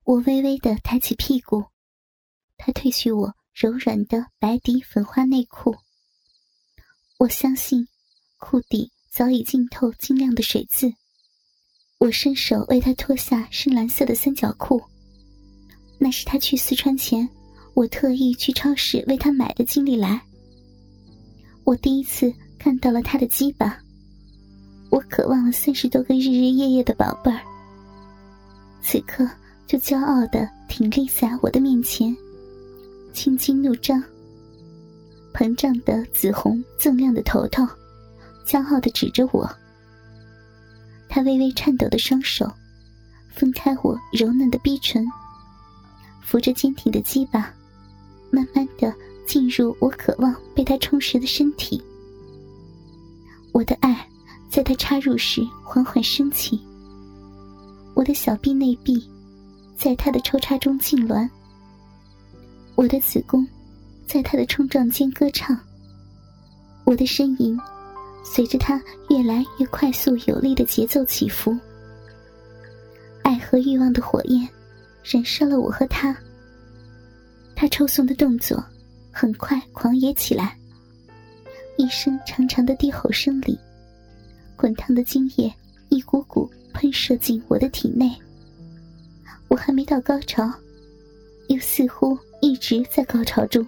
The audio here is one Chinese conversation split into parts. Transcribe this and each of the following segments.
我微微地抬起屁股，他褪去我柔软的白底粉花内裤。我相信裤底早已浸透晶亮的水渍。我伸手为他脱下深蓝色的三角裤，那是他去四川前我特意去超市为他买的经历来。我第一次看到了他的鸡巴，我渴望了30多个日日夜夜的宝贝儿，此刻就骄傲地挺立在我的面前，青筋怒张，膨胀的紫红锃亮的头头骄傲地指着我。他微微颤抖的双手分开我柔嫩的逼唇，扶着坚挺的鸡巴慢慢地进入我渴望被他充实的身体。我的爱在他插入时缓缓升起，我的小臂内壁在他的抽插中痉挛，我的子宫在他的冲撞间歌唱，我的呻吟随着他越来越快速有力的节奏起伏。爱和欲望的火焰燃烧了我和他，他抽送的动作很快狂野起来，一声长长的低吼声里，滚烫的精液一股股喷射进我的体内。我还没到高潮，又似乎一直在高潮中。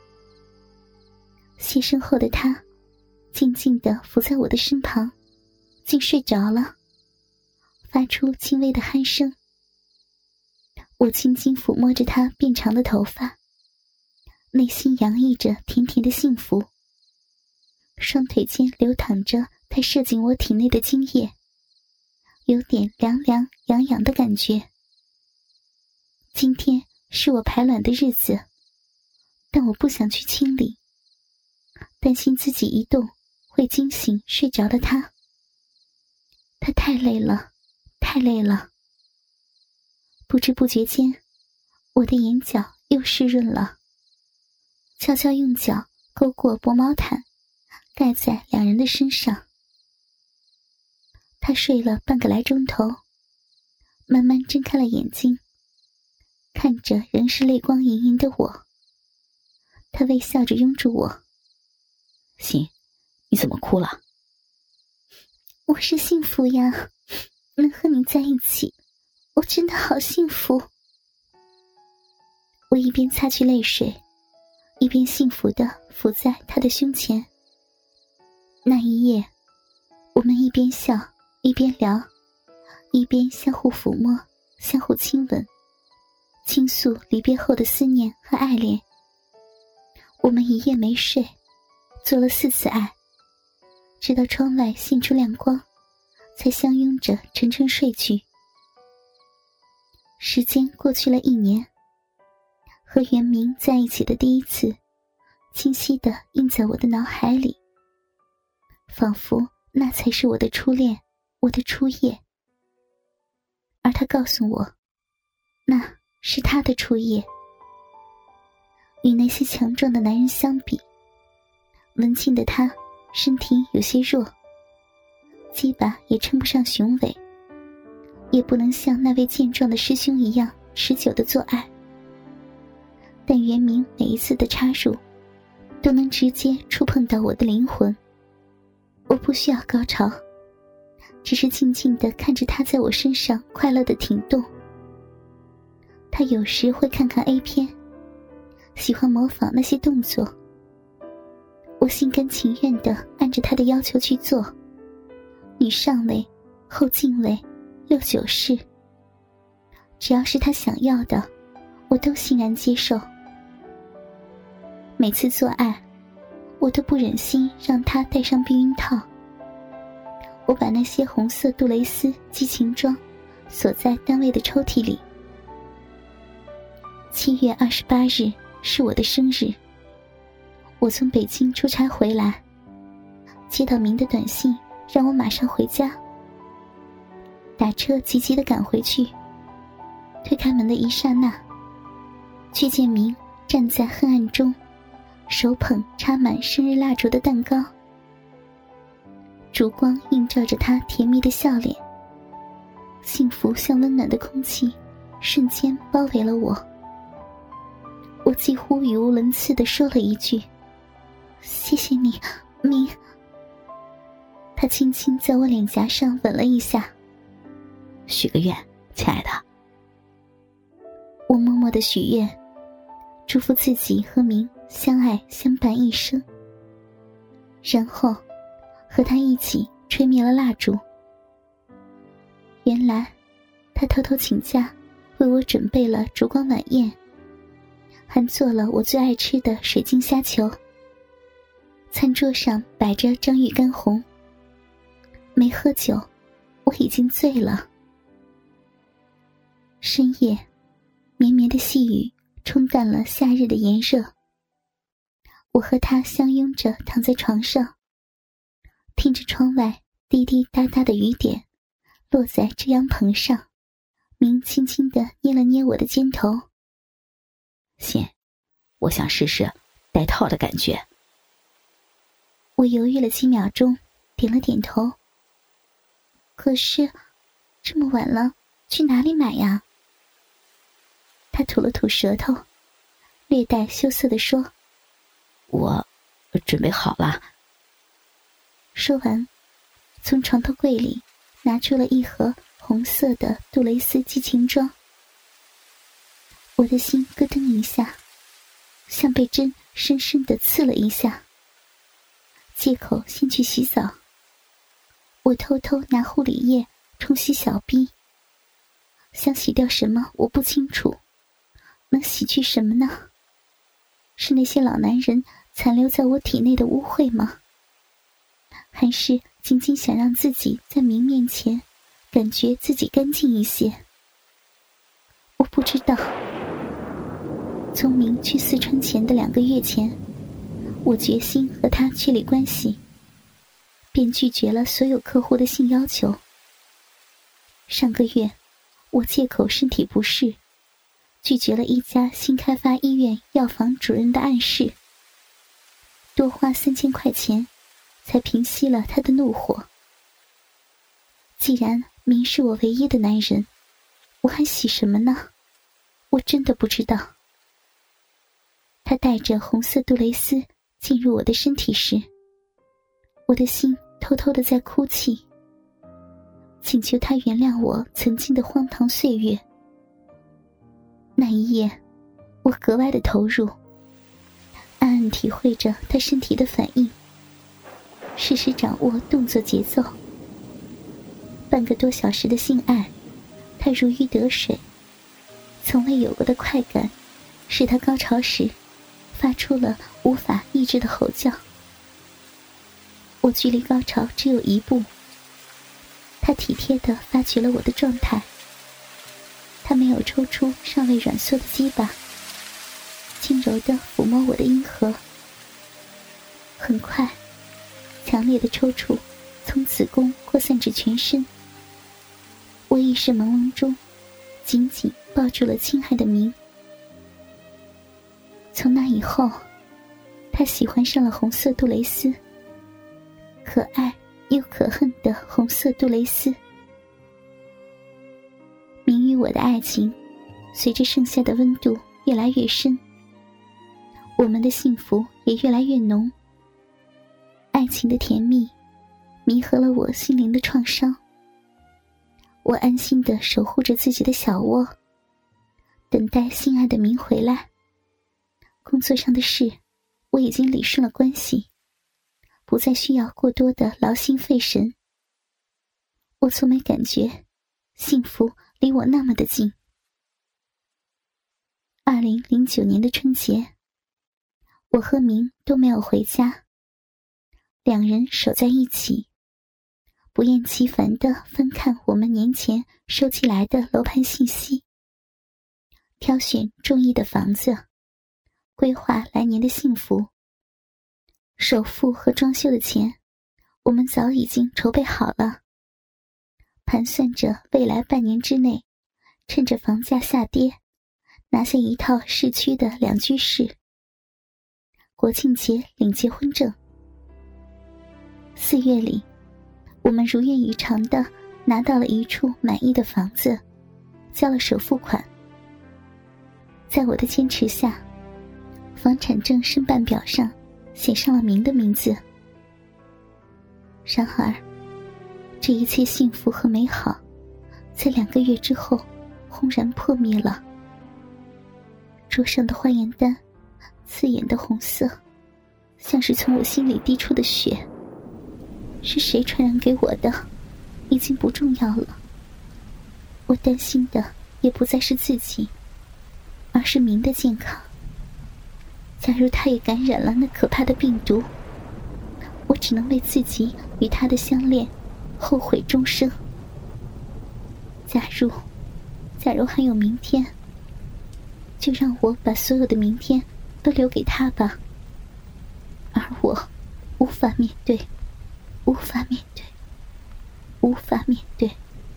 牺牲后的他静静地伏在我的身旁，竟睡着了，发出轻微的鼾声。我轻轻抚摸着他变长的头发，内心洋溢着甜甜的幸福。双腿间流淌着他射进我体内的精液，有点凉凉痒痒的感觉。今天是我排卵的日子，但我不想去清理，担心自己一动会惊醒睡着的他。他太累了，太累了。不知不觉间，我的眼角又湿润了，悄悄用脚勾过薄毛毯，盖在两人的身上。他睡了半个来钟头，慢慢睁开了眼睛，看着仍是泪光盈盈的我。他微笑着拥住我。 行，你怎么哭了？ 我是幸福呀，能和你在一起，我真的好幸福。我一边擦去泪水，一边幸福地伏在他的胸前。那一夜，我们一边笑一边聊，一边相互抚摸，相互亲吻，倾诉离别后的思念和爱恋。我们一夜没睡，做了4次爱，直到窗外现出亮光，才相拥着沉沉睡去。时间过去了1年，和袁明在一起的第一次清晰地印在我的脑海里，仿佛那才是我的初恋，我的初夜。而他告诉我，那是他的初夜。与那些强壮的男人相比，文静的他身体有些弱，鸡巴也称不上雄伟，也不能像那位健壮的师兄一样持久地做爱。但袁明每一次的插入都能直接触碰到我的灵魂。我不需要高潮，只是静静地看着他在我身上快乐地挺动。他有时会看看 A 片，喜欢模仿那些动作。我心甘情愿地按着他的要求去做，女上位，后进位，6、9式，只要是他想要的，我都欣然接受。每次做爱，我都不忍心让他戴上避孕套。我把那些红色杜蕾斯激情装锁在单位的抽屉里。7月28日是我的生日，我从北京出差回来，接到明的短信让我马上回家。打车急急地赶回去，推开门的一刹那，却见明站在黑暗中，手捧插满生日蜡烛的蛋糕，烛光映照着他甜蜜的笑脸，幸福像温暖的空气， 瞬间包围了我。我几乎语无伦次地说了一句：“谢谢你，明。”他轻轻在我脸颊上吻了一下。 许个愿，亲爱的。 我默默地许愿，祝福自己和明相爱相伴一生。然后和他一起吹灭了蜡烛。原来他偷偷请假为我准备了烛光晚宴，还做了我最爱吃的水晶虾球。餐桌上摆着张玉干红。没喝酒，我已经醉了。深夜，绵绵的细雨冲淡了夏日的炎热。我和他相拥着躺在床上，听着窗外滴滴答答的雨点落在遮阳棚上。明轻轻地捏了捏我的肩头。 心，我想试试戴套的感觉。 我犹豫了几秒钟，点了点头。可是这么晚了，去哪里买呀？他吐了吐舌头，略带羞涩地说：“ 我准备好了。” 说完，从床头柜里拿出了一盒红色的杜蕾斯激情装。我的心咯噔一下，像被针深深地刺了一下。借口先去洗澡。我偷偷拿护理液冲洗小臂，想洗掉什么我不清楚，能洗去什么呢？是那些老男人残留在我体内的污秽吗？还是仅仅想让自己在明面前感觉自己干净一些？我不知道。从明去四川前的2个月前，我决心和他确立关系，便拒绝了所有客户的性要求。上个月，我借口身体不适，拒绝了一家新开发医院药房主任的暗示，多花3000块钱才平息了他的怒火。既然明是我唯一的男人，我还洗什么呢？我真的不知道。他带着红色杜蕾斯进入我的身体时，我的心偷偷地在哭泣，请求他原谅我曾经的荒唐岁月。那一夜，我格外的投入，暗暗体会着他身体的反应，适时掌握动作节奏。半个多小时的性爱，他如鱼得水，从未有过的快感使他高潮时发出了无法抑制的吼叫。我距离高潮只有1步，他体贴地发觉了我的状态。他没有抽出尚未软缩的鸡巴，轻柔地抚摸我的阴核。很快，强烈的抽搐从子宫扩散至全身。我意识朦胧中，紧紧抱住了亲爱的明。从那以后，他喜欢上了红色杜蕾斯，可爱又可恨的红色杜蕾斯。明与我的爱情随着盛夏的温度越来越深，我们的幸福也越来越浓。爱情的甜蜜弥合了我心灵的创伤。我安心地守护着自己的小窝，等待心爱的明回来。工作上的事我已经理顺了关系，不再需要过多的劳心费神。我从没感觉幸福离我那么的近。2009年的春节，我和明都没有回家，两人守在一起，不厌其烦地翻看我们年前收集来的楼盘信息，挑选中意的房子，规划来年的幸福。首付和装修的钱我们早已经筹备好了，盘算着未来半年之内，趁着房价下跌，拿下一套市区的2居室，国庆节领结婚证。4月里，我们如愿以偿地拿到了一处满意的房子，交了首付款。 在我的坚持下，房产证申办表上写上了明的名字。然而，这一切幸福和美好，在2个月之后轰然破灭了。桌上的花颜单，刺眼的红色，像是从我心里滴出的血。是谁传染给我的，已经不重要了。我担心的也不再是自己，而是明的健康。假如他也感染了那可怕的病毒，我只能为自己与他的相恋后悔终生。假如还有明天，就让我把所有的明天都留给他吧。而我无法面对，无法面对，无法面对。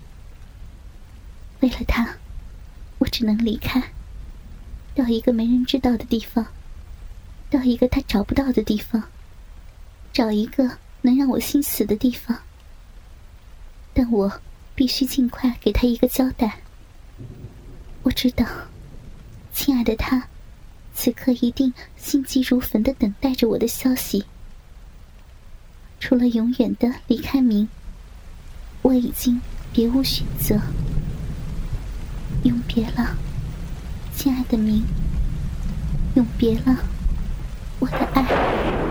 为了他，我只能离开，到一个没人知道的地方，到一个他找不到的地方，找一个能让我心死的地方。但我必须尽快给他一个交代。我知道，亲爱的他，此刻一定心急如焚地等待着我的消息。除了永远的离开明，我已经别无选择。永别了，亲爱的明，永别了，我的爱。